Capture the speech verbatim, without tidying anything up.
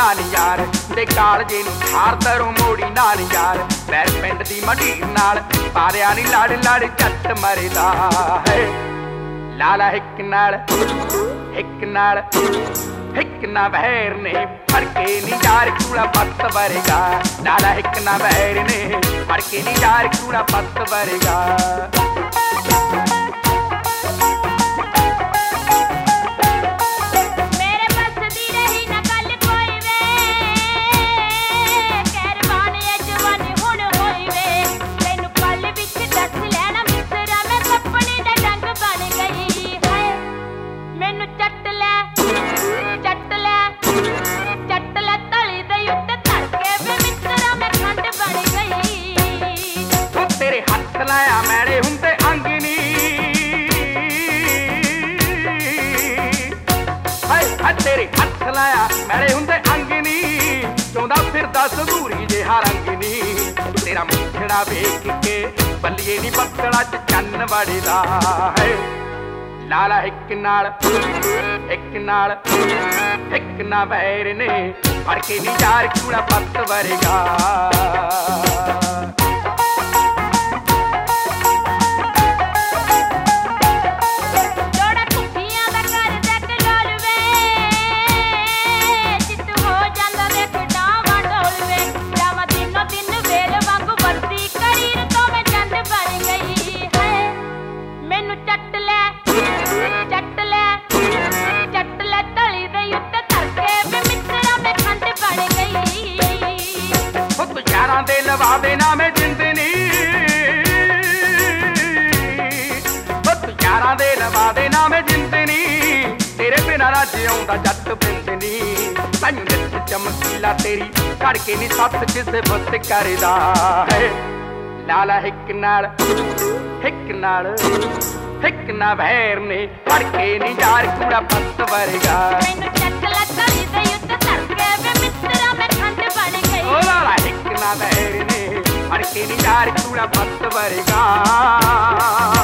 ਨੀ ਯਾਰ ਤੇ ਕਾਲਜੇ ਨੂੰ ਹਾਰ ਤਰੋਂ ਮੋੜੀ ਨਾ ਨੀ ਯਾਰ ਪੈਰ ਪਿੰਡ ਦੀ ਮਢੀਰ ਨਾਲ ਪਾਰਿਆ ਨੀ ਲੜ ਲੜ ਝੱਟ ਮਰਦਾ ਹੈ ਲਾਲਾ ਹਿੱਕ ਨਾਲ ਹਿੱਕ ਨਾਲ ਹਿੱਕ ਨਾ ਬਹਿਰ ਨੇ ਫੜ ਕੇ ਨੀ ਯਾਰ ਕੂੜਾ ਪੱਤ ਵਰਗਾ ਲਾਲਾ ਹਿੱਕ ਨਾ ਬਹਿਰ ਨੇ ਫੜ ਕੇ ਨੀ ਯਾਰ ਕੂੜਾ ਪੱਤ ਵਰਗਾ ਲਾਇਆ ਮੈਲੇ ਹੁੰਦੇ ਅੰਗ ਨੀ ਹਾਏ ਹਾ ਤੇਰੇ ਹੱਥ ਲਾਇਆ ਮੈਲੇ ਹੁੰਦੇ ਅੰਗ ਨੀ ਚੋਂਦਾ ਫਿਰਦਾ ਸਦੂਰੀ ਜਿਹਾ ਰੰਗ ਨੀ ਤੇਰਾ ਮੁਖੜਾ ਵੇਖ ਕੇ ਬੱਲੀਏ ਨੀ ਬੱਤਲਾ ਚ ਚੰਨ ਵੜਦਾ ਹੈ ਲਾਲਾ ਹਿੱਕ ਨਾਲ ਹਿੱਕ ਨਾਲ ਹਿੱਕ ਨਾ ਬੈਰ ਨੇ ਫੜ ਕੇ ਨੀ ਯਾਰ ਕੂੜਾ ਪੱਤ ਵਰਗਾ ਦੇ ਲਵਾ ਦੇ ਨਾ ਮੈਂ ਜਿੰਦਨੀ ਬੱਤ ਯਾਰਾਂ ਦੇ ਲਵਾ ਦੇ ਨਾ ਮੈਂ ਜਿੰਦਨੀ ਤੇਰੇ ਬਿਨਾਂ ਰਾਜ ਆਉਂਦਾ ਜੱਟ ਬਿੰਦਨੀ ਤੈਨੂੰ ਨਿੱਤ ਚਮਕੀਲਾ ਤੇਰੀ ਘੜ ਕੇ ਨੀ ਸੱਤ ਕਿਸੇ ਬੁੱਤ ਕਰਦਾ ਹੈ ਲਾਲਾ ਹਿੱਕ ਨਾਲ ਹਿੱਕ ਨਾਲ ਹਿੱਕ ਨਾ ਬਹਿਰ ਨੇ ਫੜ ਕੇ ਨੀ ਯਾਰ ਕੂੜਾ ਪੱਤ ਵਰਗਾ ਮੈਨੂੰ ਚੱਕ ਲੱਗੀ ਤੇ ਉੱਤੇ ਧਰ ਕੇ ਵੇ ਮਿੱਤਰਾ ਮੈਂ ਖੰਡ ਬਣ ਗਈ ਓ ਲਾਲਾ ਹਿੱਕ ਨਾ ਬਹਿਰ ਨੇ ਫੜ ਕੇ ਨੀ ਯਾਰ ਕੂੜਾ ਪੱਤ ਵਰਗਾ